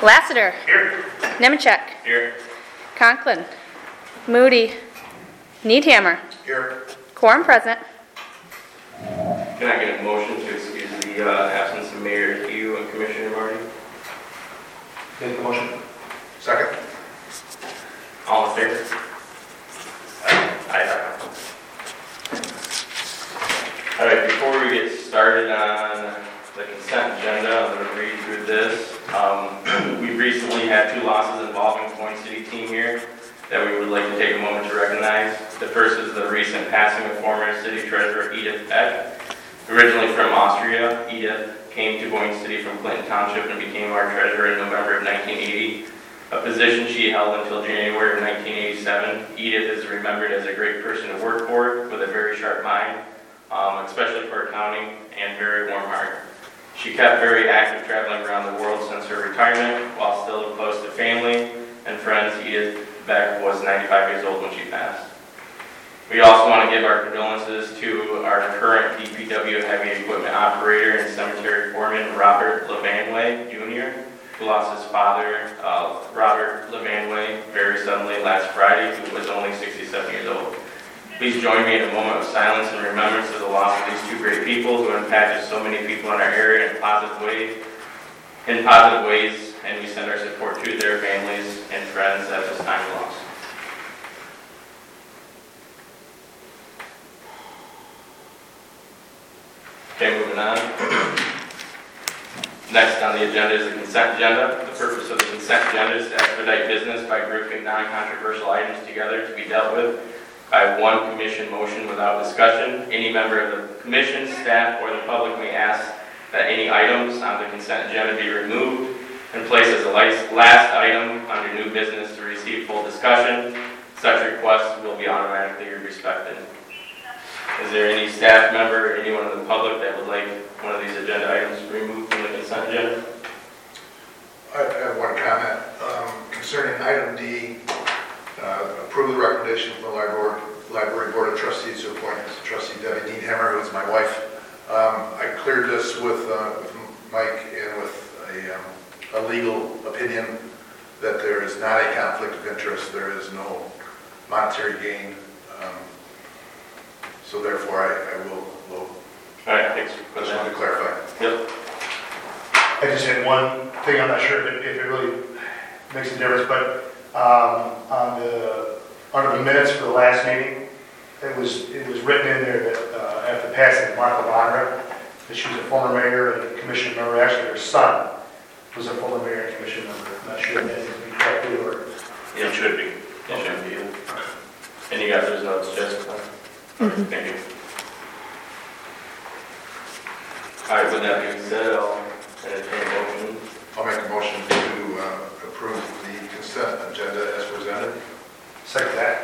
Lassiter. Here. Nemechek. Here. Conklin. Moody. Needhammer. Here. Quorum present. Can I get a motion to excuse the absence of Mayor Hugh and Commissioner Marty? Make the motion. Second. All in favor? Aye. All right, before we get started on the consent agenda, I'm going to read through this. We've recently had 2 losses involving Point City team here that we would like to take a moment to recognize. The first is the recent passing of former City Treasurer Edith Eck. Originally from Austria, Edith came to Boyne City from Clinton Township and became our treasurer in November of 1980, a position she held until January of 1987. Edith is remembered as a great person to work for with a very sharp mind, especially for accounting, and very warm heart. She kept very active traveling around the world since her retirement, while still close to family and friends. Edith Beck was 95 years old when she passed. We also want to give our condolences to our current DPW heavy equipment operator and cemetery foreman, Robert Levanway Jr., who lost his father, Robert Levanway, very suddenly last Friday, who was only 67 years old. Please join me in a moment of silence and remembrance of the loss of these 2 great people who impacted so many people in our area in positive ways, and we send our support to their families and friends at this time of loss. Okay, moving on. Next on the agenda is the consent agenda. The purpose of the consent agenda is to expedite business by grouping non-controversial items together to be dealt with by one commission motion without discussion. Any member of the commission, staff, or the public may ask that any items on the consent agenda be removed and placed as the last item under new business to receive full discussion. Such requests will be automatically respected. Is there any staff member or anyone in the public that would like one of these agenda items removed from the consent agenda? I have one comment concerning item D. Approve the recommendation from the Library Board of Trustees to appoint Trustee Debbie Needhammer, who is my wife. I cleared this with Mike and with a legal opinion that there is not a conflict of interest. There is no monetary gain. So therefore, I will vote. All right, thanks. I just wanted to clarify. Yep. I just had one thing. I'm not sure if it really makes a difference, but under the minutes for the last meeting, it was written in there that after passing of Martha Vondra, that she was a former mayor and commission member. Actually, her son was a former mayor and commission member. I'm not sure if that is correctly or. It should be. It should be. And you got those notes, Jessica? Mm-hmm. Thank you. All right, with that being said, I'll entertain a motion. I'll make a motion to approve the consent agenda as presented. Second that.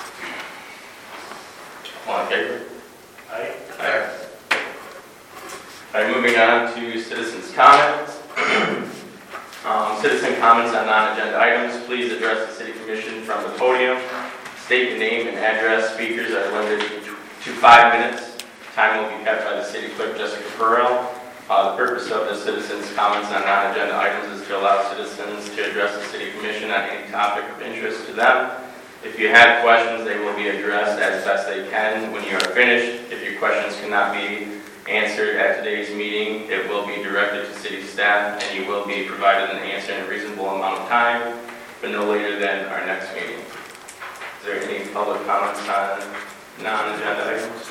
All in favor? Aye. Aye. All right, moving on to citizens' comments. Citizen comments on non-agenda items. Please address the City Commission from the podium. State your name and address. Speakers are limited to 5 minutes. Time will be kept by the City Clerk, Jessica Burrell. The purpose of the citizens' comments on non-agenda items is to allow citizens to address the City Commission on any topic of interest to them. If you have questions, they will be addressed as best they can when you are finished. If your questions cannot be answered at today's meeting, it will be directed to City staff, and you will be provided an answer in a reasonable amount of time, but no later than our next meeting. Is there any public comments on non-agenda items?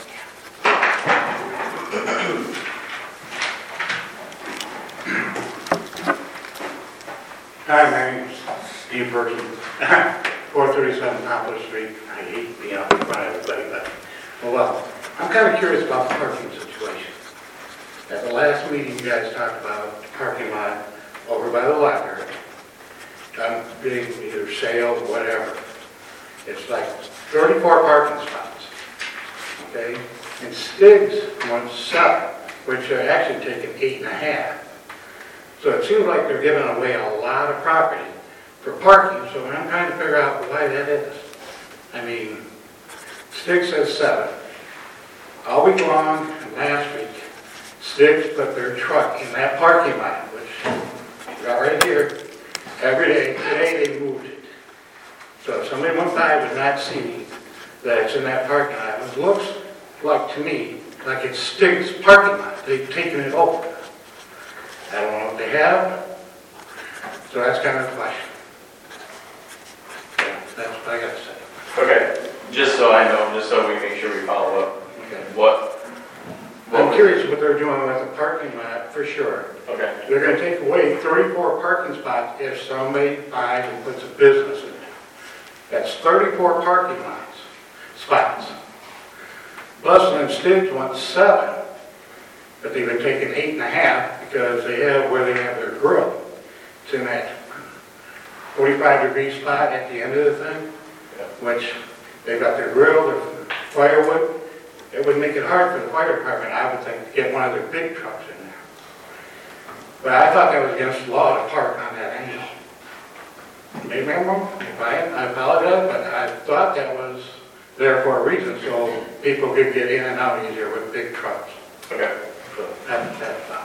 Hi, my name's Steve Perkins, 437 Poplar Street. I hate being out in front of everybody, but, well, I'm kind of curious about the parking situation. At the last meeting, you guys talked about the parking lot over by the library. I'm getting either sales or whatever. It's like 34 parking spots, okay? And Stiggs wants 7, which are actually taking 8.5. So it seems like they're giving away a lot of property for parking, so I'm trying to figure out why that is. I mean, Stiggs says 7. All week long and last week, Stiggs put their truck in that parking lot, which you got right here. every day. Today they moved it. So if somebody went by would not see that it's in that parking lot. It looks like, to me, like it's Stig's parking lot. They've taken it over. I don't know what they have. So that's kind of the question. Yeah, that's what I got to say. Okay, just so I know, just so we make sure we follow up, Okay. what I'm curious what they're doing with the parking lot, for sure. Okay, They're going to take away 34 parking spots if somebody buys and puts a business in there. That's 34 parking spots. Bustle and Stiggs wants 7, but they've been taking 8.5 because they have where they have their grill. It's in that 45-degree spot at the end of the thing, which they've got their grill, their firewood. It would make it hard for the fire department, I would think, to get one of their big trucks in there. But I thought that was against the law to park on that angle. Maybe I'm wrong. If I apologize, but I thought that was there for a reason, so people could get in and out easier with big trucks. okay. So that's all.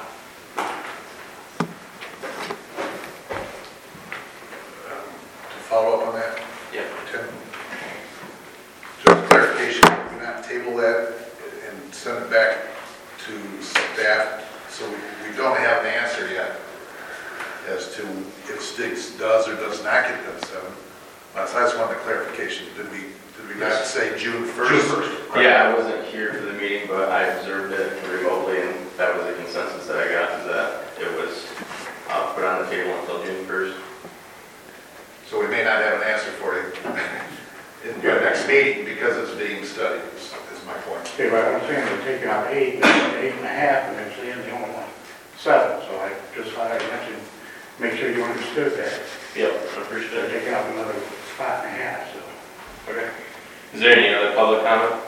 To follow up on that, Yeah. Tim? Just clarification, we not table that and send it back to staff, so we don't have an answer yet as to if Stiggs does or does not get them 7. So I just wanted a clarification. Did we not say June 1st? June 1st. Yeah, I wasn't here for the meeting, but I observed it remotely, and that was the consensus that I got, is that it was put on the table until June 1st. So we may not have an answer for you in the next meeting because it's being studied, is my point. Okay, but I'm saying they're taking out 8, 8.5, and they're saying they only want 7. So I just thought I'd mention, make sure you understood that. Yep, I appreciate They're it. taking out another 5.5, so. Okay. Is there any other public comment?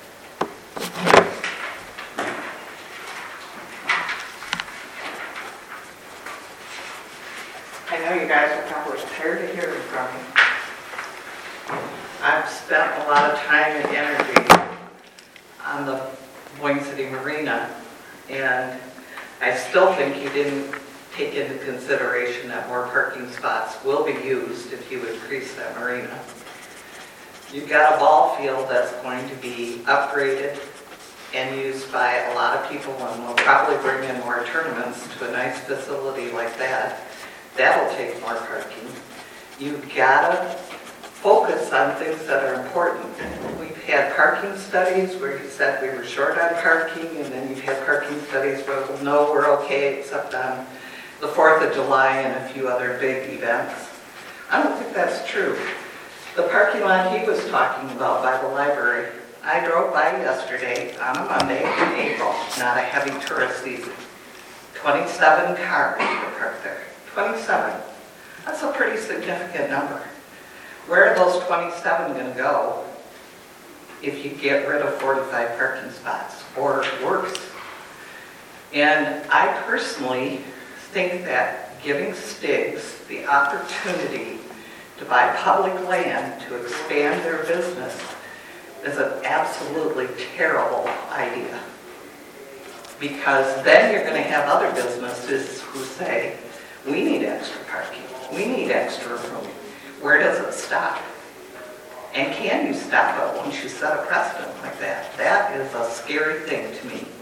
I know you guys are probably tired of hearing from me. I've spent a lot of time and energy on the Boyne City Marina, and I still think you didn't take into consideration that more parking spots will be used if you increase that marina. You've got a ball field that's going to be upgraded and used by a lot of people, and we'll probably bring in more tournaments to a nice facility like that. That'll take more parking. You've got to focus on things that are important. We've had parking studies where you said we were short on parking, and then you've had parking studies where, well, no, we're okay except on the 4th of July and a few other big events. I don't think that's true. The parking lot he was talking about by the library, I drove by yesterday on a Monday in April, not a heavy tourist season. 27 cars were parked there. 27. That's a pretty significant number. Where are those 27 going to go if you get rid of 45 parking spots or worse? And I personally think that giving Stiggs the opportunity to buy public land to expand their business is an absolutely terrible idea. Because then you're going to have other businesses who say, we need extra parking, we need extra room. Where does it stop? And can you stop it once you set a precedent like that? That is a scary thing to me.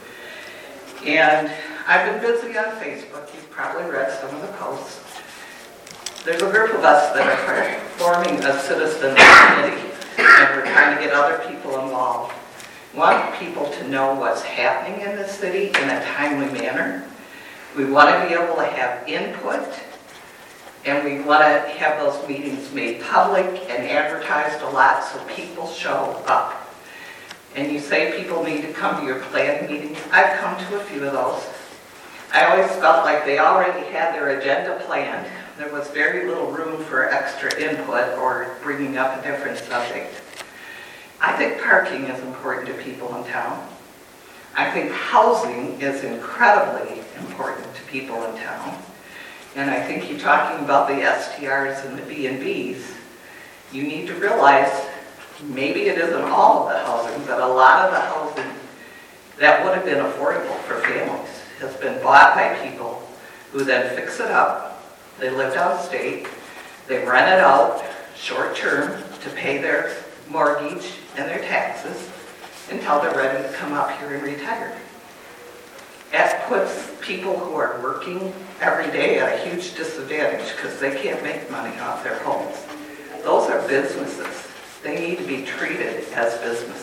And I've been busy on Facebook. You've probably read some of the posts. There's a group of us that are forming a citizen committee, and we're trying to get other people involved. We want people to know what's happening in the city in a timely manner. We want to be able to have input, and we want to have those meetings made public and advertised a lot so people show up. And you say people need to come to your planning meetings. I've come to a few of those. I always felt like they already had their agenda planned. There was very little room for extra input or bringing up a different subject. I think parking is important to people in town. I think housing is incredibly important to people in town. And I think you're talking about the STRs and the B&Bs. You need to realize maybe it isn't all of the housing, but a lot of the housing that would have been affordable for families has been bought by people who then fix it up. They live downstate, They rent it out short-term to pay their mortgage and their taxes until they're ready to come up here and retire. That puts people who are working every day at a huge disadvantage because they can't make money off their homes. Those are businesses. They need to be treated as businesses.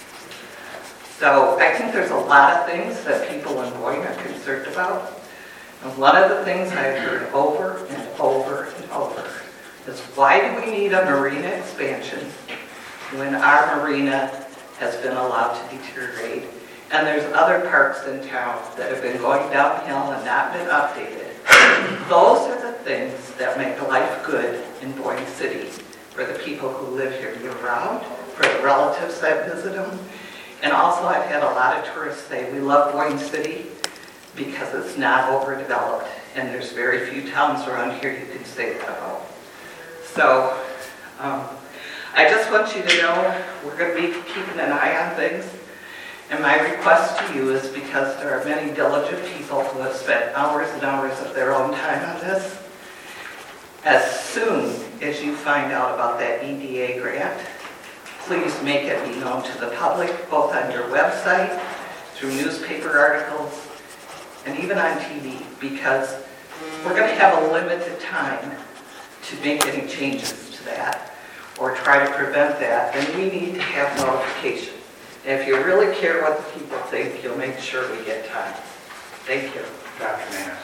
So I think there's a lot of things that people in Boyne are concerned about. And one of the things I've heard over and over and over is, why do we need a marina expansion when our marina has been allowed to deteriorate? And there's other parks in town that have been going downhill and not been updated. Those are the things that make life good in Boyne City for the people who live here year-round, for the relatives that visit them. And also I've had a lot of tourists say, we love Boyne City because it's not overdeveloped and there's very few towns around here you can say that about. So I just want you to know we're going to be keeping an eye on things. And my request to you is, because there are many diligent people who have spent hours and hours of their own time on this, as soon as you find out about that EDA grant, please make it be known to the public, both on your website, through newspaper articles, and even on TV, because we're going to have a limited time to make any changes to that or try to prevent that, and we need to have notification. And if you really care what the people think, you'll make sure we get time. Thank you. Dr. Manis.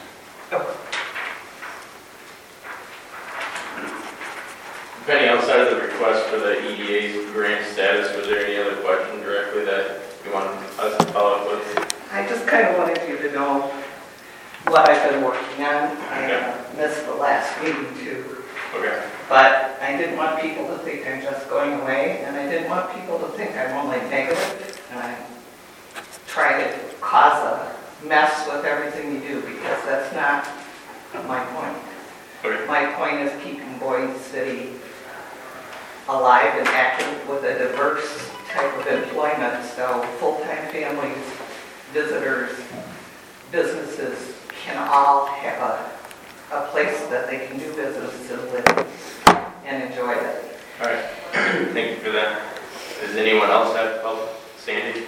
Penny, outside of the request for the EDA's grant status, was there any other question directly that you wanted us to follow up with? I just kind of wanted you to know what I've been working on. I missed the last meeting too. Okay. But I didn't want people to think I'm just going away, and I didn't want people to think I'm only negative, and I try to cause a mess with everything you do, because that's not my point. Okay. My point is keeping Boyne City alive and active with a diverse type of employment, so full-time families, visitors, businesses can all have a place that they can do business and live and enjoy it. All right. Thank you for that. Does anyone else have help? Sandy?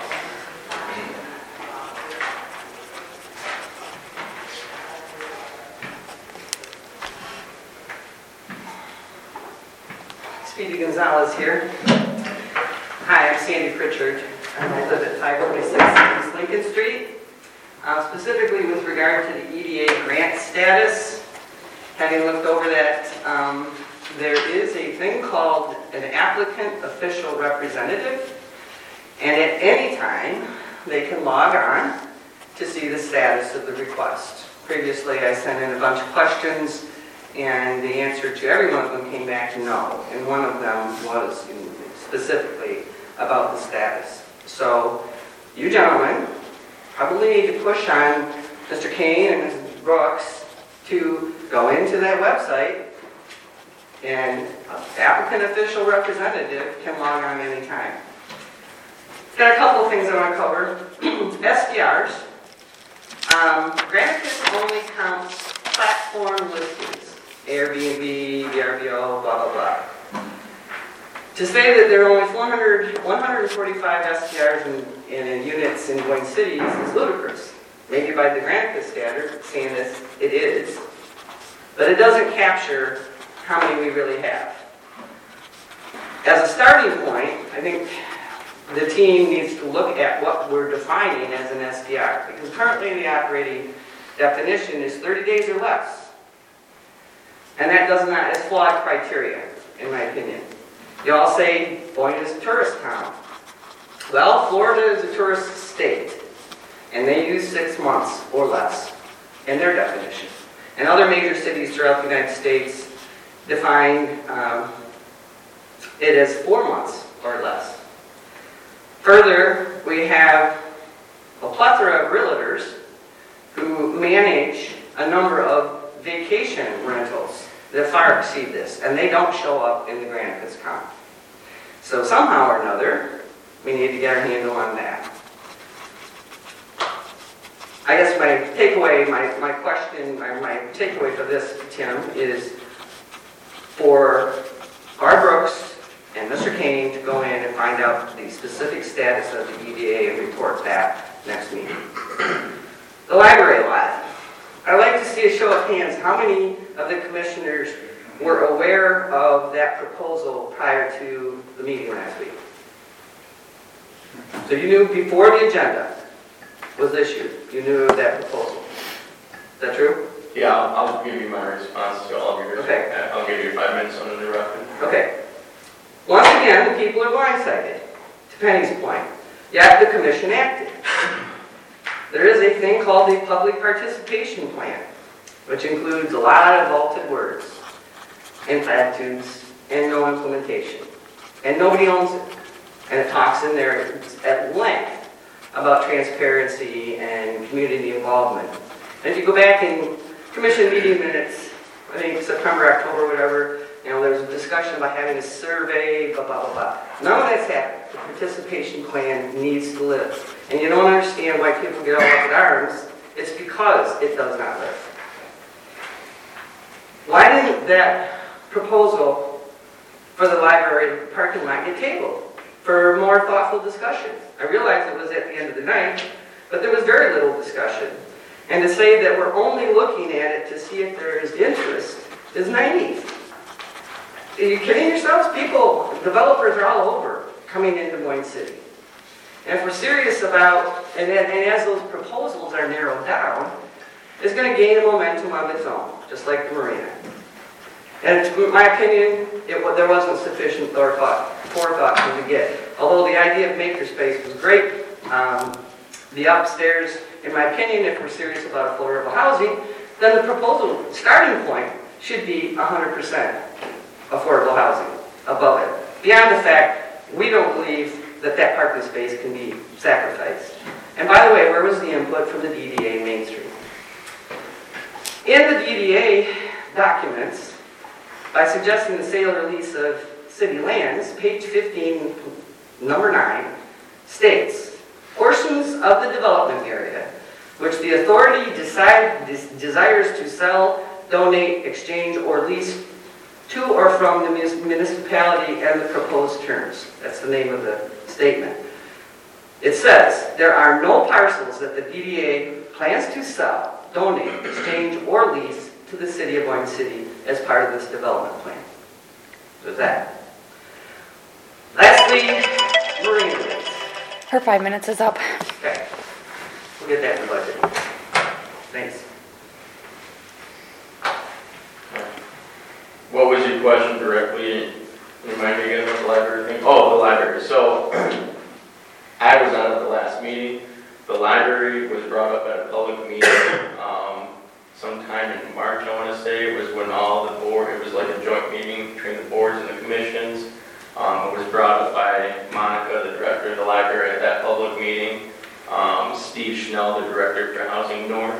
Speedy Gonzalez here. Hi, I'm Sandy Pritchard. I live at 546 East Lincoln Street. Specifically with regard to the EDA grant status, having looked over that, there is a thing called an applicant official representative, and at any time they can log on to see the status of the request. Previously I sent in a bunch of questions, and the answer to every one of them came back no, and one of them was specifically about the status. So you gentlemen probably need to push on Mr. Kane and Mrs. Brooks to go into that website, and an applicant official representative can log on anytime. Got a couple of things I want to cover. SDRs. Granicus only counts platform listings. Airbnb, VRBO, blah, blah, blah. To say that there are only 145 STRs in units in Boyne City is ludicrous. Maybe by the Granicus standard, seeing as it is, but it doesn't capture how many we really have. As a starting point, I think the team needs to look at what we're defining as an SDR, because currently the operating definition is 30 days or less. And that does not, it's flawed criteria, in my opinion. You all say Boyne is a tourist town. Well, Florida is a tourist state, and they use 6 months or less in their definition. And other major cities throughout the United States define it as 4 months or less. Further, we have a plethora of realtors who manage a number of vacation rentals that far exceed this, and they don't show up in the Granicus count. So somehow or another, we need to get our handle on that. I guess my takeaway, my question, or my takeaway for this, Tim, is for Barb Brooks and Mr. Kane to go in and find out the specific status of the EDA and report back next meeting. The library lot. I'd like to see a show of hands. How many of the commissioners were aware of that proposal prior to the meeting last week? So you knew before the agenda was issued, you knew of that proposal. Is that true? Yeah, I'll give you my response to all of yours. Okay. I'll give you 5 minutes uninterrupted. Okay. Once again, the people are blindsided, to Penny's point. Yet the commission acted. There is a thing called a public participation plan, which includes a lot of vaulted words and platitudes and no implementation. And nobody owns it. And it talks in there at length about transparency and community involvement. And if you go back in commission meeting minutes, I think September, October, whatever, there was a discussion about having a survey, blah, blah, blah, blah. None of that's happened. The participation plan needs to live. And you don't understand why people get all up in arms. It's because it does not live. Why didn't that proposal for the library parking lot get tabled for more thoughtful discussion? I realize it was at the end of the night, but there was very little discussion. And to say that we're only looking at it to see if there is interest is naive. Are you kidding yourselves? People, developers are all over coming into Moines City. And if we're serious about, and as those proposals are narrowed down, it's going to gain a momentum of its own, just like the marina. And in my opinion, there wasn't sufficient forethought from the get. Although the idea of makerspace was great, the upstairs, in my opinion, if we're serious about affordable housing, then the proposal starting point should be 100% affordable housing above it. Beyond the fact, we don't believe that parking space can be sacrificed. And by the way, where was the input from the DDA Main Street? In the DDA documents, by suggesting the sale or lease of city lands, page 15, number 9, states, portions of the development area which the authority desires to sell, donate, exchange, or lease to or from the municipality and the proposed terms. That's the name of the statement. It says, there are no parcels that the DDA plans to sell, donate, exchange, or lease to the city of Moines City as part of this development plan. There's that. Lastly, marina rates. Her 5 minutes is up. Okay. We'll get that in the budget. Thanks. What was your question directly? Remind me again what the library thing? Oh, the library. So, I was on at the last meeting. The library was brought up at a public meeting sometime in March, I want to say. It was when all the board, it was like a joint meeting between the boards and the commissions. It was brought up by Monica, the director of the library, at that public meeting. Steve Schnell, the director for Housing North,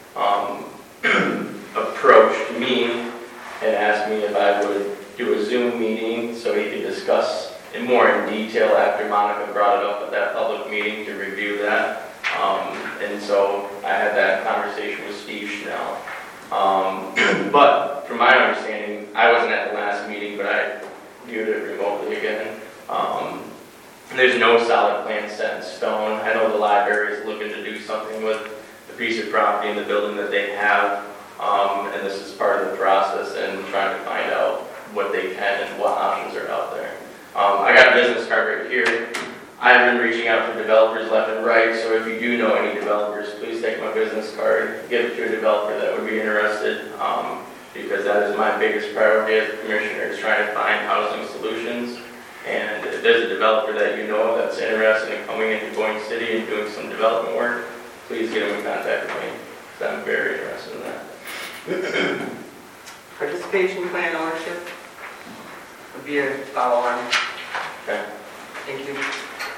approached me and asked me if I would do a Zoom meeting so he could discuss it more in detail after Monica brought it up at that public meeting to review that. And so I had that conversation with Steve Schnell. But from my understanding, I wasn't at the last meeting, but I viewed it remotely again. There's no solid plan set in stone. I know the library is looking to do something with the piece of property in the building that they have. And this is part of the process and trying to find out what they can and what options are out there. I got a business card right here. I've been reaching out to developers left and right, so if you do know any developers, please take my business card, give it to a developer that would be interested, because that is my biggest priority as a commissioner, is trying to find housing solutions. And if there's a developer that you know that's interested in coming into Moines City and doing some development work, please get them in contact with me, because I'm very interested in that. Participation plan ownership would be a follow-on. Okay. Thank you.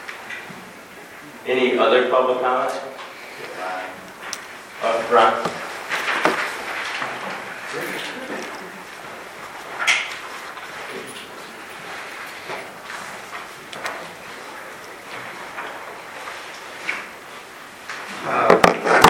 Any other public comments? Ron?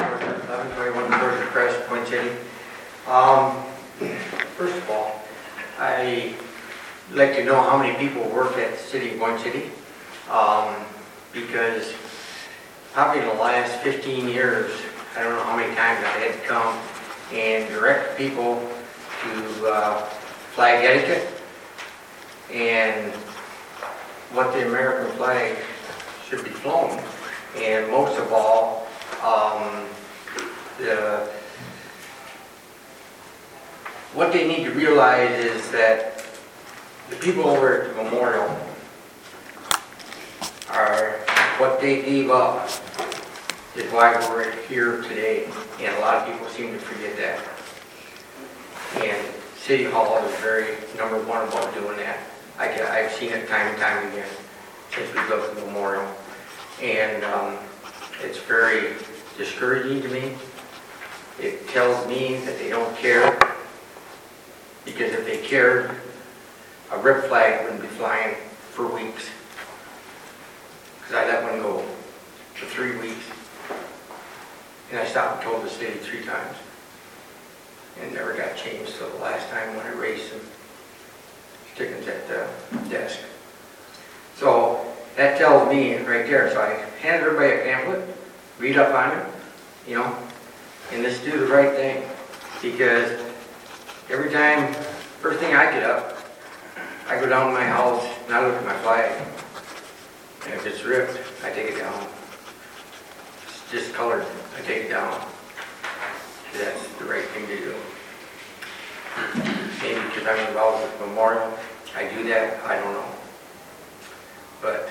First of all, I'd like to know how many people work at the city of Boyne City, because probably in the last 15 years, I don't know how many times I had to come and direct people to flag etiquette and what the American flag should be flown. And most of all, what they need to realize is that the people over at the memorial are what they gave up is why we're here today, and a lot of people seem to forget that. And City Hall is very number one about doing that. I've seen it time and time again since we built the memorial, and it's very discouraging to me. It tells me that they don't care, because if they cared, a RIP flag wouldn't be flying for weeks. Because I let one go for 3 weeks. And I stopped and told the city 3 times. And it never got changed till the last time when I raised some stickers at the desk. So that tells me right there. So I handed everybody a pamphlet, read up on it, you know, and let's do the right thing. Because every time, first thing I get up, I go down to my house and I look at my flag. And if it's ripped, I take it down. It's discolored, I take it down. That's the right thing to do. Maybe because I'm involved with Memorial, I do that, I don't know. But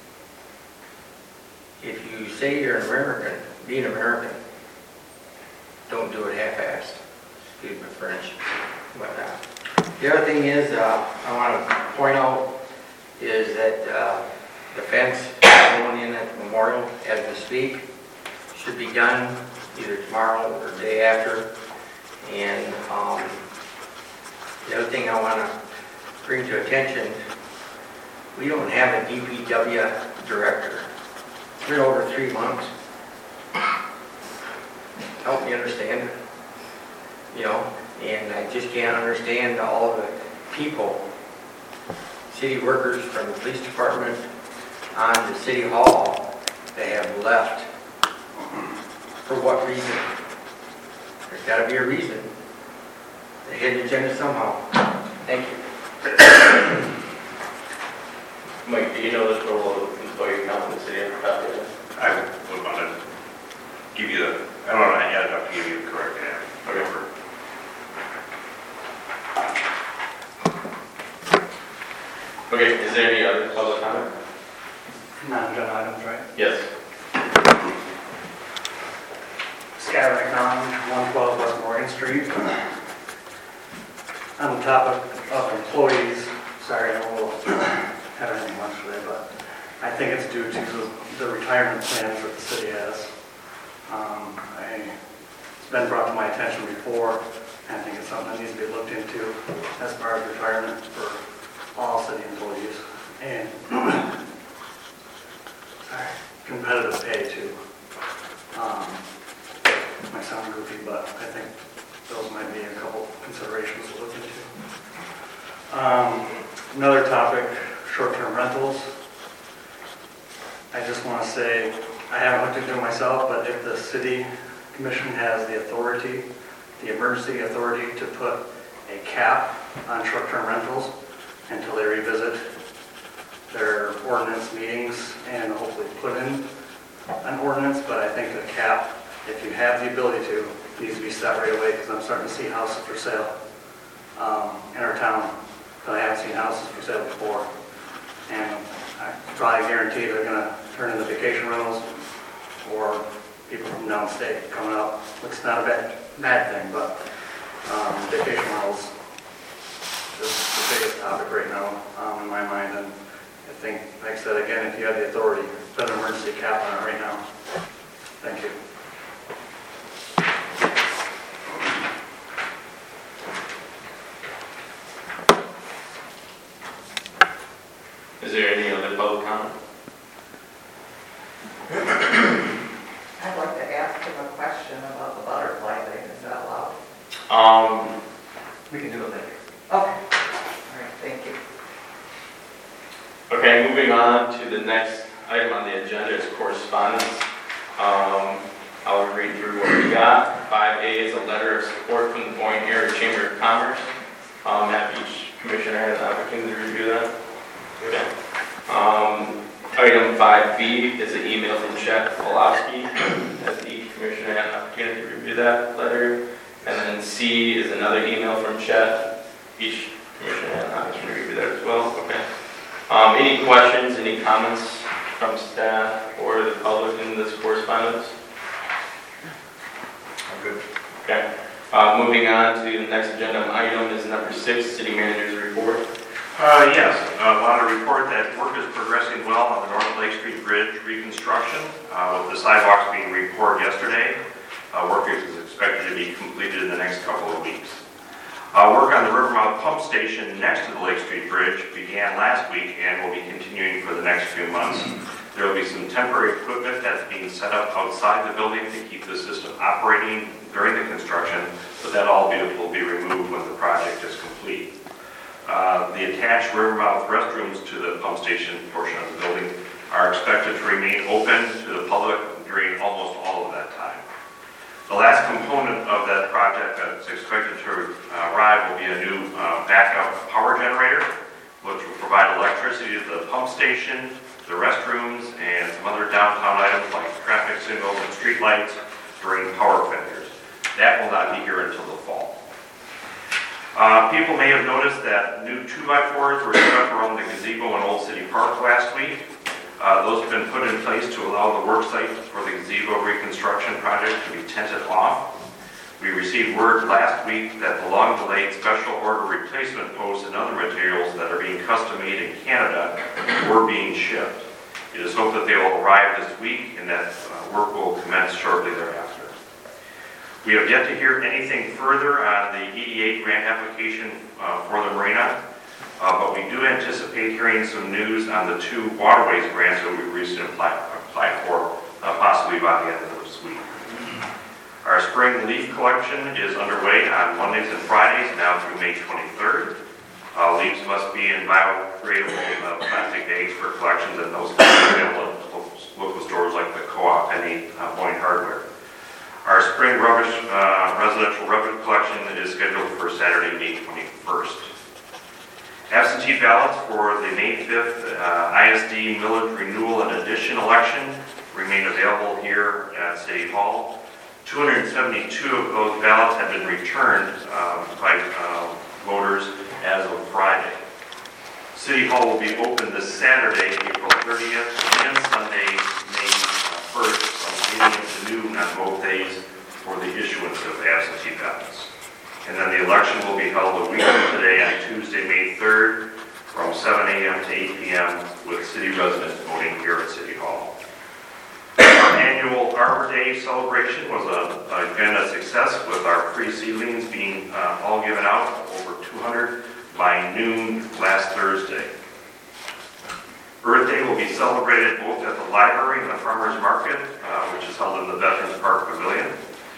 if you say you're an American, be an American. Don't do it half-assed. Excuse my French. But the other thing is, I want to point out is that the fence going in at the memorial as we speak should be done either tomorrow or the day after. And the other thing I want to bring to attention, we don't have a DPW director. It's been over 3 months. Help me understand, you know, and I just can't understand all the people, city workers from the police department on to City Hall that have left. For what reason? There's got to be a reason. The hidden agenda somehow. Thank you. Mike, do you know the total employee count in the city of Pasadena? I would want to give you the, I don't want to add it up to give you the correct number. Okay, is there any other public comment? Non-agenda items, right? Yes. Scott Economic, 112 West Morgan Street. On the topic of employees, sorry, I'm a little had anything much today, but I think it's due to the retirement plans that the city has. It's been brought to my attention before, and I think it's something that needs to be looked into as far as retirement for all city employees. And competitive pay too. Might sound goofy, but I think those might be a couple considerations to look into. Another topic, short-term rentals. I just want to say, I haven't looked into it myself, but if the city commission has the authority, the emergency authority to put a cap on short-term rentals until they revisit their ordinance meetings and hopefully put in an ordinance, but I think a cap, if you have the ability to, needs to be set right away, because I'm starting to see houses for sale in our town, but I haven't seen houses for sale before. And I probably guarantee they're going to turn into vacation rentals or people from downstate coming up. It's not a bad thing, but vacation rentals is the biggest topic right now in my mind. And I think, like I said, again, if you have the authority, put an emergency cap on it right now. Thank you. Is there any other public comment? I'd like to ask him a question about the butterfly thing. Is that allowed? We can do it later. Okay. Moving on to the next item on the agenda is correspondence. I'll read through what we got. 5A is a letter of support from the Boyne Area Chamber of Commerce. Have each commissioner had an opportunity to review that? Okay. Item 5B is an email from Chet Polowski. Has each commissioner had an opportunity to review that letter? And then C is another email from Chet. Each commissioner had an opportunity to review that as well. Okay. Any questions, any comments from staff or the public in this correspondence? I'm good. Okay. Moving on to the next agenda item is number 6, City Manager's Report. Yes, I want to report that work is progressing well on the North Lake Street Bridge reconstruction, with the sidewalks being repoured yesterday. Work is expected to be completed in the next couple of weeks. Work on the Rivermouth Pump Station next to the Lake Street Bridge began last week and will be continuing for the next few months. There will be some temporary equipment that's being set up outside the building to keep the system operating during the construction, but that all will be removed when the project is complete. The attached Rivermouth restrooms to the pump station portion of the building are expected to remain open to the public during almost all of that time. The last component of that project that's expected to arrive will be a new backup power generator, which will provide electricity to the pump station, the restrooms, and some other downtown items like traffic signals and street lights during power failures. That will not be here until the fall. People may have noticed that new 2x4s were set up around the gazebo in Old City Park last week. Those have been put in place to allow the work site for the gazebo reconstruction project to be tented off. We received word last week that the long-delayed special order replacement posts and other materials that are being custom-made in Canada were being shipped. It is hoped that they will arrive this week and that work will commence shortly thereafter. We have yet to hear anything further on the EDA grant application for the marina, but we do anticipate hearing some news on the 2 waterways grants that we recently applied for, possibly by the end of this week. Our spring leaf collection is underway on Mondays and Fridays now through May 23rd. Leaves must be in biodegradable plastic bags for collections, and those can be available at local stores like the Co-op and the Boyne Hardware. Our spring rubbish, residential rubbish collection is scheduled for Saturday, May 21st. Absentee ballots for the May 5th ISD millage renewal and addition election remain available here at City Hall. 272 of those ballots have been returned by voters as of Friday. City Hall will be open this Saturday, April 30th, and Sunday, May 1st, from 8 a.m. to noon on both days for the issuance of absentee ballots. And then the election will be held a week from today on Tuesday, May 3rd, from 7 a.m. to 8 p.m. with city residents voting here at City Hall. Our annual Arbor Day celebration was again a success, with our free seedlings being all given out, over 200 by noon last Thursday. Earth Day will be celebrated both at the library and the farmers market, which is held in the Veterans Park Pavilion.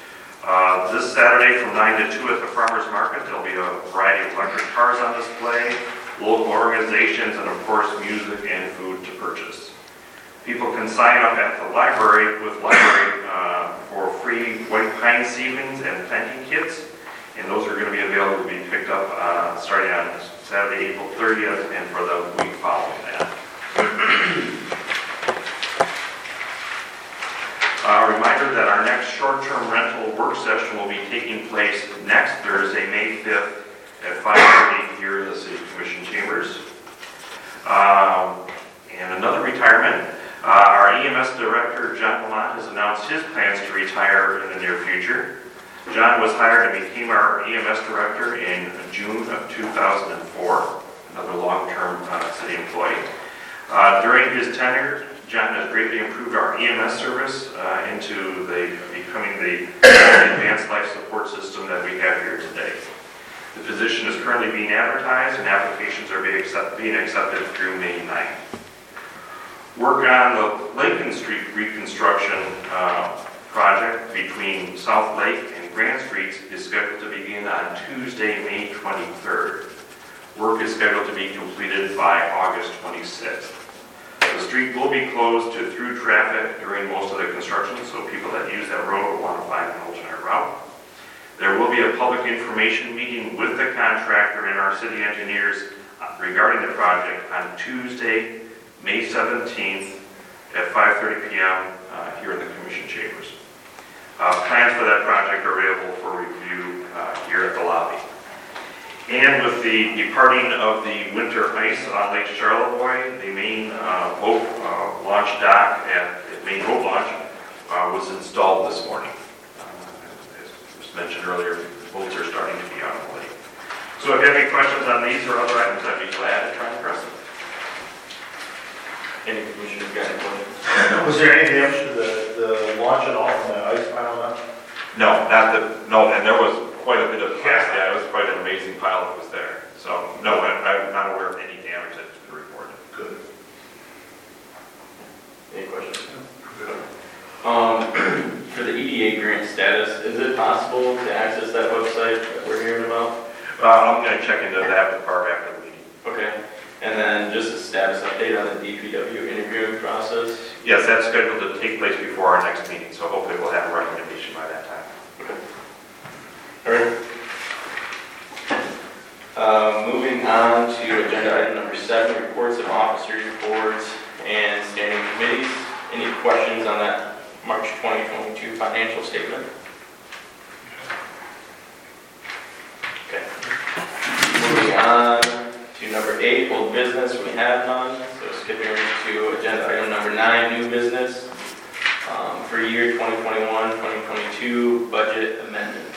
This Saturday from 9 to 2 at the farmers market, there'll be a variety of electric cars on display, local organizations, and of course music and food to purchase. People can sign up at the library for free white pine seedlings and planting kits, and those are going to be available to be picked up starting on Saturday, April 30th, and for the week following that. A reminder that our next short-term rental work session will be taking place next Thursday, May 5th at 5:30 here in the City Commission chambers. And another retirement, our EMS Director, John Lamont, has announced his plans to retire in the near future. John was hired and became our EMS Director in June of 2004, another long-term city employee. During his tenure, John has greatly improved our EMS service into becoming the advanced life support system that we have here today. The position is currently being advertised, and applications are being accepted through May 9th. Work on the Lincoln Street reconstruction project between South Lake and Grand Streets is scheduled to begin on Tuesday, May 23rd. Work is scheduled to be completed by August 26th. The street will be closed to through traffic during most of the construction, so people that use that road will want to find an alternate route. There will be a public information meeting with the contractor and our city engineers regarding the project on Tuesday, May 17th at 5:30 p.m. Here in the Commission chambers. Plans for that project are available for review here at the lobby. And with the departing of the winter ice on Lake Charlevoix, the main boat launch dock at the main boat launch was installed this morning. As was mentioned earlier, boats are starting to be on the lake. So if you have any questions on these or other items, I'd be glad to try and address them. Any commissioners got any questions? Was there any damage to the launch at all from the ice pile? No, and there was quite a bit of cast. Yeah, it was quite an amazing pile that was there. So no, I'm not aware of any damage that's been reported. Good. Any questions? For the EDA grant status, is it possible to access that website that we're hearing about? I'm going to check into that with Barb after the meeting. Okay. And then just a status update on the DPW interviewing process? Yes, that's scheduled to take place before our next meeting, so hopefully we'll have a recommendation by that time. Okay. All right. Moving on to agenda item number 7, reports of officers, boards, and standing committees. Any questions on that March 2022 financial statement? Okay. Moving on to number 8, old business, we have none. So skipping to agenda item number 9, new business. For year 2021-2022 budget amendments.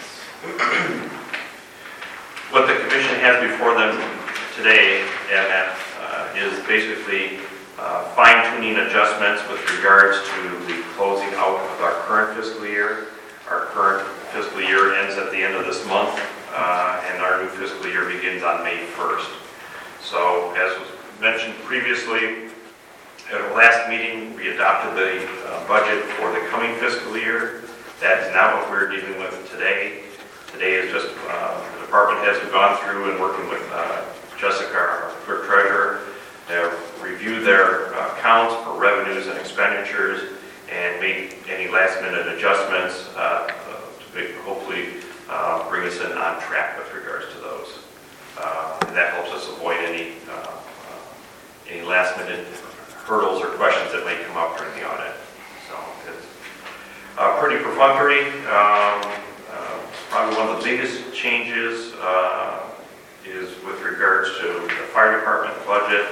What the commission has before them today is basically fine-tuning adjustments with regards to the closing out of our current fiscal year. Our current fiscal year ends at the end of this month, and our new fiscal year begins on May 1st. So, as was mentioned previously, at our last meeting, we adopted the budget for the coming fiscal year. That is not what we're dealing with today. Today is just the department heads have gone through and working with Jessica, our clerk treasurer, have reviewed their accounts for revenues and expenditures and made any last-minute adjustments to hopefully bring us in on track with regards to those. And that helps us avoid any last-minute hurdles or questions that may come up during the audit. So it's pretty perfunctory. Probably one of the biggest changes is with regards to the fire department budget.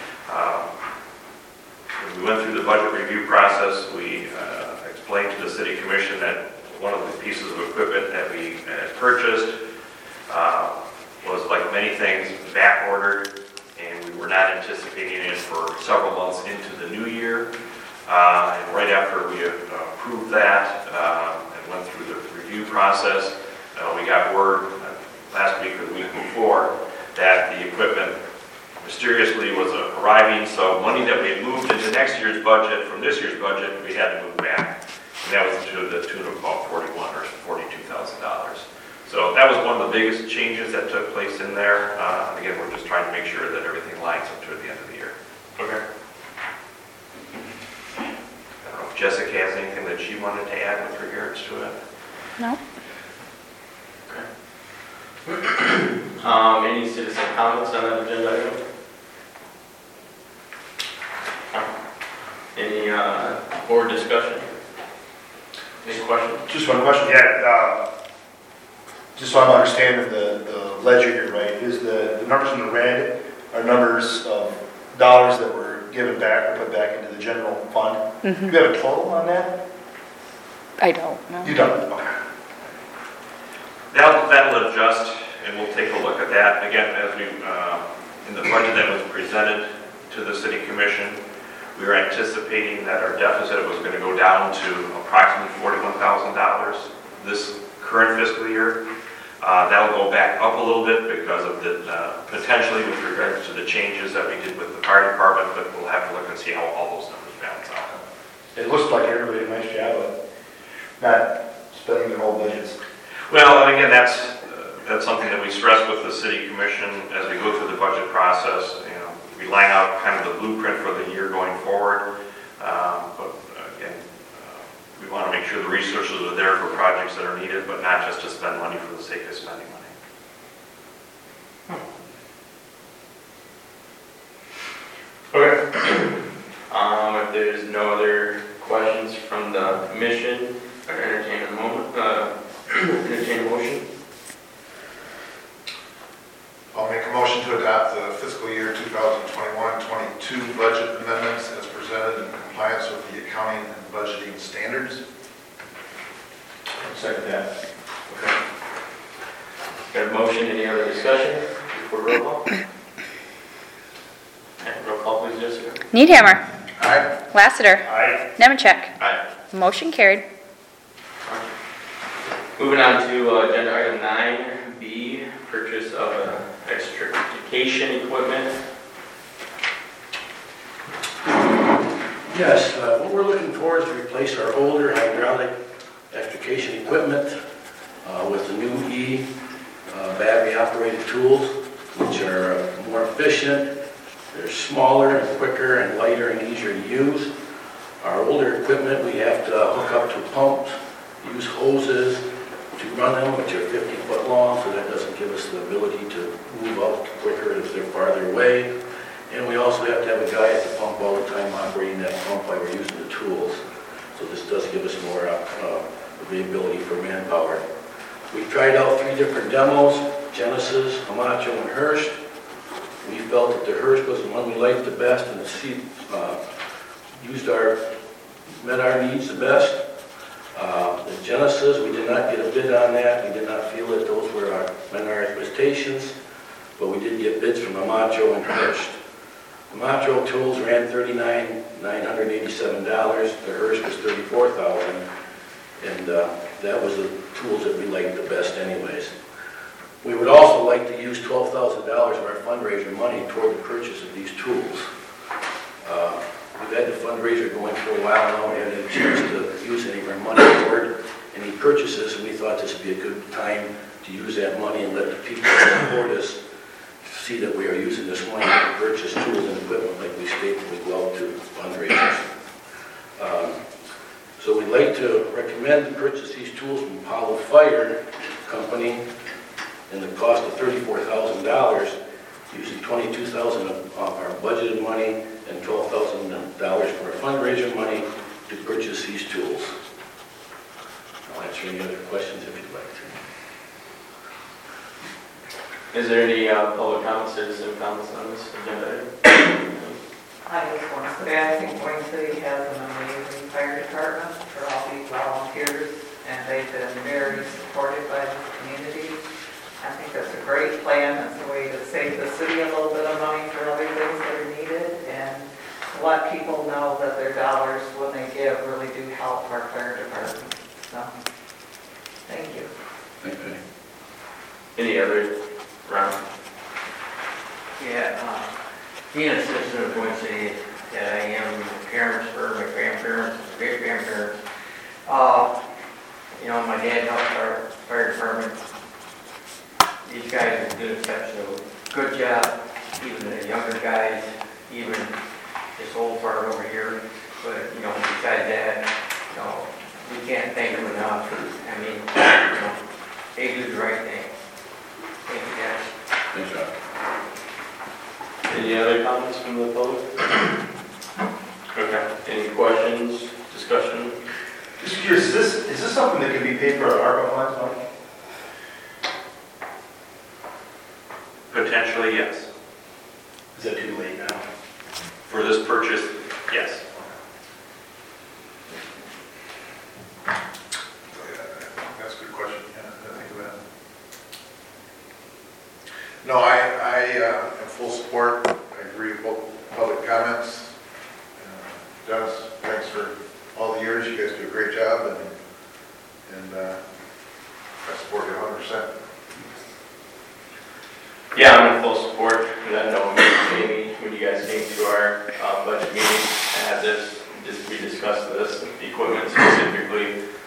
When we went through the budget review process, we explained to the city commission that one of the pieces of equipment that we had purchased was, like many things, back ordered, and we were not anticipating it for several months into the new year. And right after we approved that and went through the review process, we got word last week or the week before that the equipment mysteriously was arriving, so money that we had moved into next year's budget from this year's budget, we had to move back. And that was to the tune of about $41,000 or $42,000. So that was one of the biggest changes that took place in there. Again, we're just trying to make sure that everything lines up to the end of the year. Okay. I don't know if Jessica has anything that she wanted to add with regards to it. No? Any citizen comments on that agenda item? Any board discussion? Any questions? Just one question. Yeah. Just so I'm understanding the ledger here, right? Is the numbers in the red are numbers of dollars that were given back or put back into the general fund? Mm-hmm. Do you have a total on that? I don't know. You don't? Okay. That'll adjust, and we'll take a look at that. Again, as we, in the budget that was presented to the city commission, we were anticipating that our deficit was going to go down to approximately $41,000 this current fiscal year. That'll go back up a little bit because of the, potentially with regards to the changes that we did with the fire department, but we'll have to look and see how all those numbers balance out. It looks like everybody did a nice job of not spending their whole budgets. Well, and again, that's something that we stress with the city commission as we go through the budget process. You know, we we line out kind of the blueprint for the year going forward. But again, we want to make sure the resources are there for projects that are needed, but not just to spend money for the sake of spending money. Okay. If there's no other questions from the commission, I entertain a motion. I'll make a motion to adopt the fiscal year 2021-22 budget amendments as presented in compliance with the accounting and budgeting standards. Second that. Okay. Got a motion, any other discussion before roll call? Okay, roll call please, Jessica. Needhammer. Aye. Lassiter. Aye. Nemecheck. Aye. Motion carried. Moving on to agenda item 9B, purchase of extrication equipment. Yes, what we're looking for is to replace our older hydraulic extrication equipment with the new battery-operated tools, which are more efficient. They're smaller and quicker and lighter and easier to use. Our older equipment, we have to hook up to pumps, use hoses to run them, which are 50 foot long, so that doesn't give us the ability to move out quicker if they're farther away. And we also have to have a guy at the pump all the time operating that pump while we're using the tools. So this does give us more availability for manpower. We tried out 3 different demos, Genesis, Hamacho, and Hurst. We felt that the Hurst was the one we liked the best and met our needs the best. The Genesis, we did not get a bid on that. We did not feel that those met our expectations, but we did get bids from Hamacho and Hurst. The Hamacho tools ran $39,987. The Hurst was $34,000, and that was the tools that we liked the best anyways. We would also like to use $12,000 of our fundraiser money toward the purchase of these tools. We've had the fundraiser going for a while now. We haven't had a chance to use any of our money toward any purchases, and we thought this would be a good time to use that money and let the people that support us see that we are using this money to purchase tools and equipment like we stated we go out to fundraisers. So we'd like to recommend to purchase these tools from Apollo Fire Company and the cost of $34,000, using $22,000 of our budgeted money and $12,000 for our fundraiser money to purchase these tools. I'll answer any other questions if you'd like to. Is there any public comments, citizen comments on this agenda item? I just want to say, I think Wayne City has an amazing fire department for all these volunteers, and they've been very supported by the community. I think that's a great plan. That's a way to save the city a little bit of money for other things that are needed, and let people know that their dollars, when they give, really do help our fire department. So, thank you. Thank you. Any other round? Yeah, being a citizen of Twin City, that I am parents for my grandparents, great-grandparents. My dad helped our fire department. These guys are doing such a good job, even the younger guys, even this old part over here. But, besides that, we can't thank them enough. I mean, they do the right thing. Thank you, guys. Thanks, John. Any other comments from the public? Okay. Any questions, discussion? Just curious, is this something that can be paid for ARPA funds, Mike? Potentially, yes. Is that too late now? For this purchase, yes. That's a good question. Yeah, I think of that. No, I am full support. I agree with both public comments. Dennis, thanks for all the years. You guys do a great job, and I support you 100%. Yeah, I'm in full support. I know maybe when you guys came to our budget meeting and we discussed this equipment specifically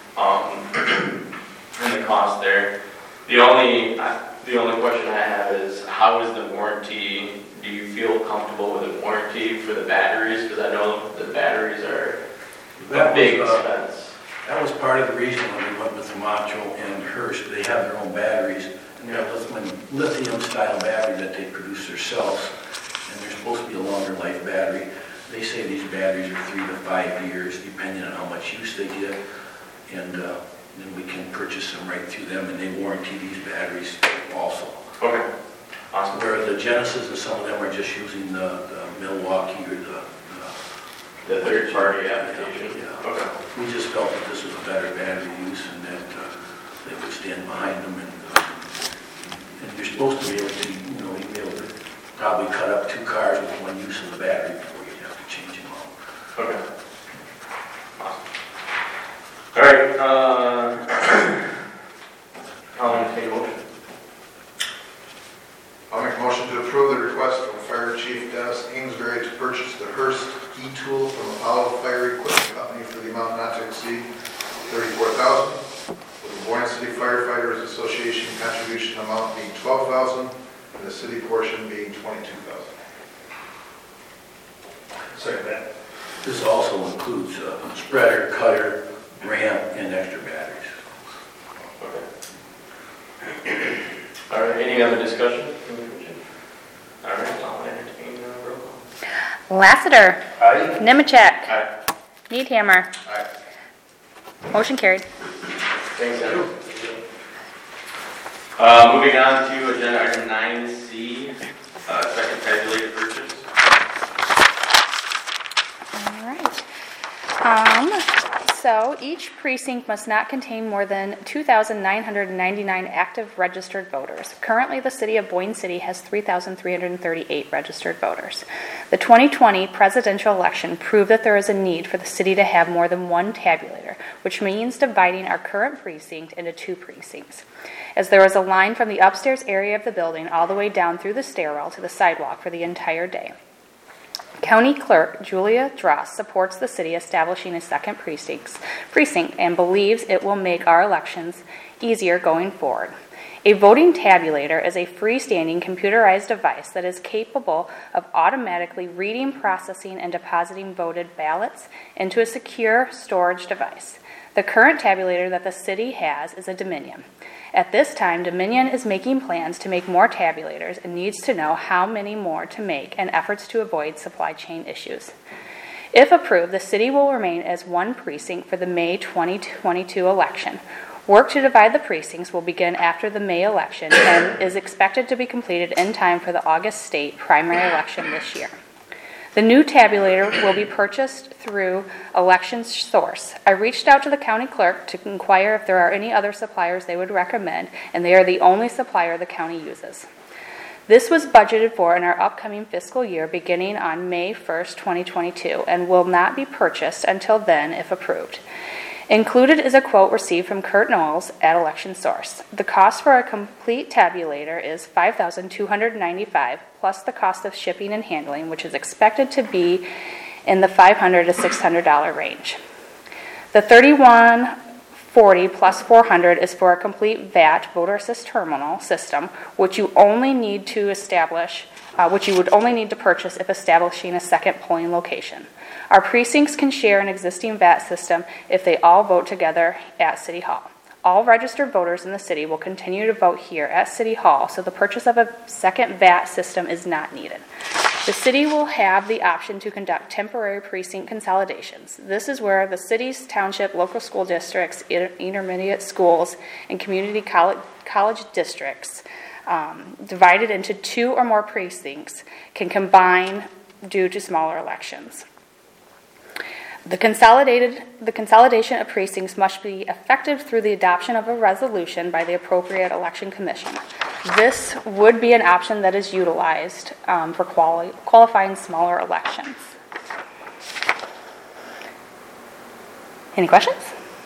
and the cost there. The only question I have is, how is the warranty do you feel comfortable with a warranty for the batteries? Because I know the batteries are a big expense. That was part of the reason when we went with Camacho and Hearst. They have their own batteries, and they're a lithium-style battery that they produce themselves, and they're supposed to be a longer life battery. They say these batteries are 3 to 5 years, depending on how much use they get, and then we can purchase them right through them, and they warranty these batteries also. Okay, awesome. Where the Genesis and some of them are just using the Milwaukee or the third-party application? Yeah. Okay. We just felt that this was a better battery use and that they would stand behind them. And you're supposed to be able to, you'd be able to probably cut up 2 cars with one use of the battery before you have to change them all. Okay. Awesome. All right. I'll entertain a motion. I'll make a motion to approve the request from Fire Chief Dennis Kingsbury to purchase the Hearst E-Tool from Apollo Fire Equipment Company for the amount not to exceed $34,000, with the Boyne City Firefighters Association contribution amount being $12,000 and the city portion being $22,000. Second that. This also includes a spreader, cutter, ramp, and extra batteries. Okay. All right, any other discussion? All right, I'll entertain a roll call. Lassiter. Aye. Nemecheck. Aye. Needhammer. Aye. Motion carried. Thanks, Andrew. Moving on to agenda item 9C, second tabulated purchase. All right. So each precinct must not contain more than 2,999 active registered voters. Currently, the city of Boyne City has 3,338 registered voters. The 2020 presidential election proved that there is a need for the city to have more than one tabulator, which means dividing our current precinct into 2 precincts, as there is a line from the upstairs area of the building all the way down through the stairwell to the sidewalk for the entire day. County Clerk Julia Dross supports the city establishing a second precinct and believes it will make our elections easier going forward. A voting tabulator is a freestanding computerized device that is capable of automatically reading, processing, and depositing voted ballots into a secure storage device. The current tabulator that the city has is a Dominion. At this time, Dominion is making plans to make more tabulators and needs to know how many more to make in efforts to avoid supply chain issues. If approved, the city will remain as one precinct for the May 2022 election. Work to divide the precincts will begin after the May election and is expected to be completed in time for the August state primary election this year. The new tabulator will be purchased through Election Source. I reached out to the county clerk to inquire if there are any other suppliers they would recommend, and they are the only supplier the county uses. This was budgeted for in our upcoming fiscal year beginning on May 1st, 2022, and will not be purchased until then if approved. Included is a quote received from Kurt Knowles at Election Source. The cost for a complete tabulator is $5,295 plus the cost of shipping and handling, which is expected to be in the $500 to $600 range. The $3,140 plus $400 is for a complete VAT voter assist terminal system, which you only need to establish, which you would only need to purchase if establishing a second polling location. Our precincts can share an existing VAT system if they all vote together at City Hall. All registered voters in the city will continue to vote here at City Hall, so the purchase of a second VAT system is not needed. The city will have the option to conduct temporary precinct consolidations. This is where the city's township, local school districts, intermediate schools, and community college districts divided into 2 or more precincts can combine due to smaller elections. The consolidation of precincts must be effective through the adoption of a resolution by the appropriate election commission. This would be an option that is utilized for qualifying smaller elections. Any questions?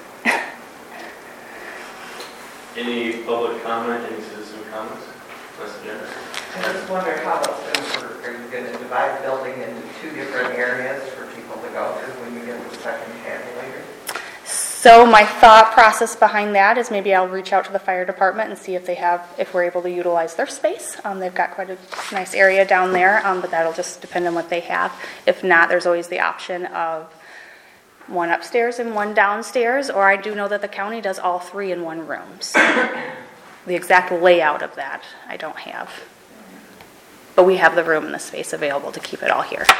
Any public comment, any citizen comments? I just wonder how that's going to work. Are you going to divide the building into 2 different areas for people to go through when you get the second tabulator? So my thought process behind that is maybe I'll reach out to the fire department and see if if we're able to utilize their space. They've got quite a nice area down there, but that'll just depend on what they have. If not, there's always the option of one upstairs and one downstairs, or I do know that the county does all three in one room. So the exact layout of that I don't have. But we have the room and the space available to keep it all here.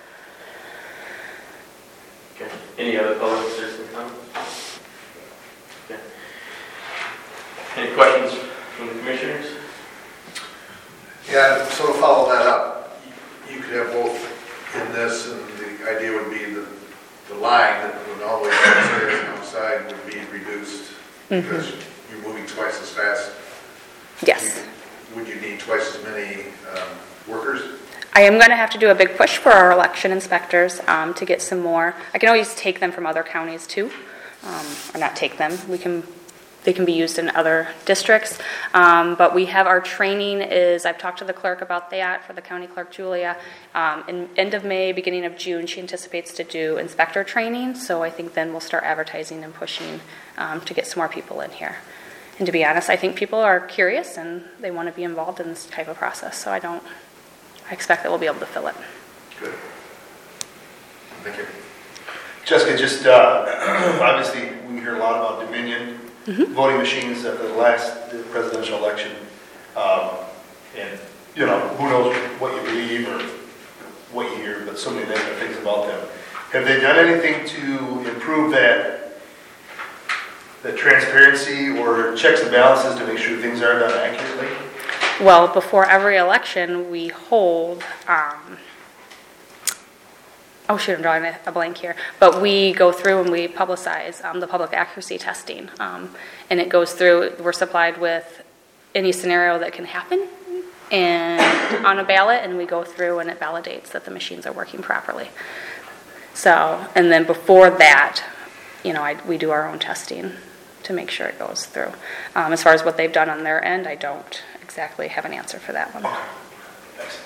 Okay. Any other public citizen comments? Okay. Any questions from the commissioners? Yeah, so to follow that up, you could have both in this, and the idea would be the line that would always go upstairs and outside would be reduced because you're moving twice as fast. Yes. Would you need twice as many workers? I am going to have to do a big push for our election inspectors to get some more. I can always take them from other counties too, or not take them. They can be used in other districts. But we have our training I've talked to the clerk about that for the county clerk, Julia. In end of May, beginning of June, she anticipates to do inspector training. So I think then we'll start advertising and pushing to get some more people in here. And to be honest, I think people are curious and they want to be involved in this type of process. So I expect that we'll be able to fill it. Good. Thank you. Jessica, just obviously we hear a lot about Dominion voting machines after the last presidential election. And, you know, who knows what you believe or what you hear, but so many negative things about them. Have they done anything to improve that transparency or checks and balances to make sure things are done accurately? Well, before every election, we hold, I'm drawing a blank here, but we go through and we publicize the public accuracy testing. And it goes through, we're supplied with any scenario that can happen and on a ballot, and we go through and it validates that the machines are working properly. So, and then before that, you know, we do our own testing to make sure it goes through. As far as what they've done on their end, I don't exactly have an answer for that one. Thanks.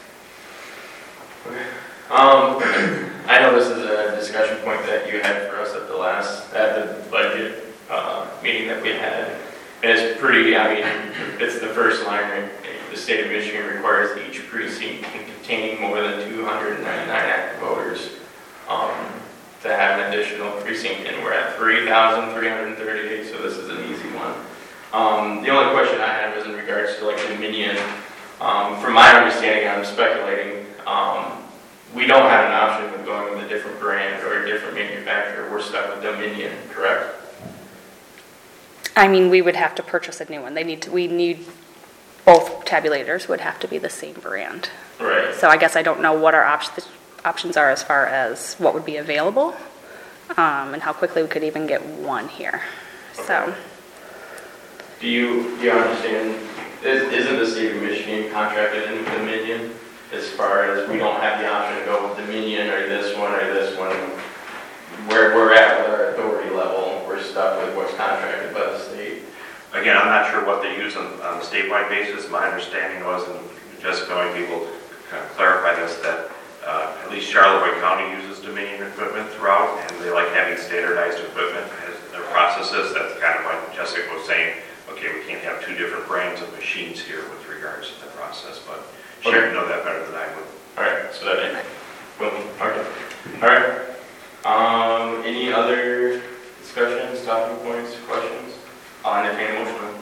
I know this is a discussion point that you had for us at the budget meeting that we had. And it's pretty, it's the first line, right? The state of Michigan requires each precinct containing more than 299 active voters to have an additional precinct, and we're at 3,338, so this is an easy one. The only question I had was in regards to like Dominion. From my understanding, I'm speculating, we don't have an option of going with a different brand or a different manufacturer. We're stuck with Dominion, correct? I mean, we would have to purchase a new one. We need both tabulators would have to be the same brand. Right. So I guess I don't know what our options are as far as what would be available, and how quickly we could even get one here. Okay. So. Do you understand? Isn't the state of Michigan contracted in Dominion? As far as we don't have the option to go with Dominion or this one or this one. Where we're at with our authority level, we're stuck with what's contracted by the state. Again, I'm not sure what they use on a statewide basis. My understanding was, and Jessica might be able to kind of clarify this, that at least Charlevoix County uses Dominion equipment throughout, and they like having standardized equipment as their processes. That's kind of like Jessica was saying, okay, we can't have two different brands of machines here with regards to the process, but she would know that better than I would. All right, so that okay. All right. Any other discussions, talking points, questions? I'll entertain a motion.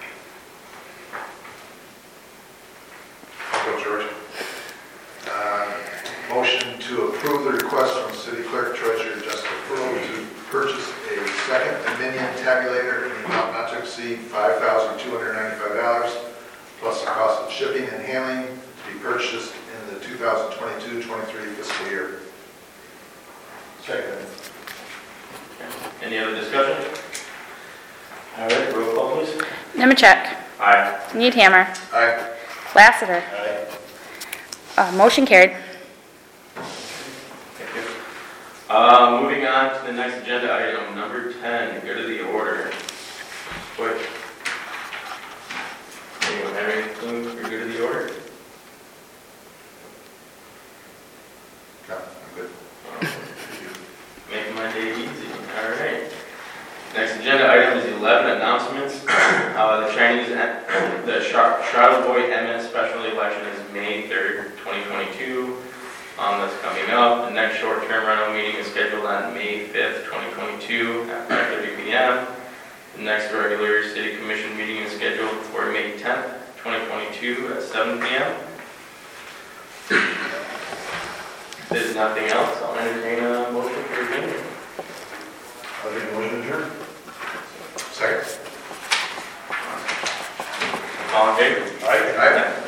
Go, George. Motion to approve the request from City Clerk Treasurer Jessica Pearl to purchase a second Dominion tabulator in the amount not to exceed $5,295 plus the cost of shipping and handling to be purchased in the 2022-23 fiscal year. Second. Any other discussion? All right, roll call please. Nemechek. Aye. Needhammer. Aye. Lassiter. Motion carried. Thank you. Moving on to the next agenda item, number 10, go to the order. Quick. Anyone have anything for go to the order? No, I'm good. Making my day easy. All right. item is 11, announcements. The Charlevoix Emmett special election is May 3rd, 2022. That's coming up. The next short-term rental meeting is scheduled on May 5th, 2022 at 5:30 p.m. The next regular city commission meeting is scheduled for May 10th, 2022 at 7 p.m. If there's nothing else, I'll entertain a motion for adjournment. I'll make a motion to adjourn. Second. All in favor? Aye.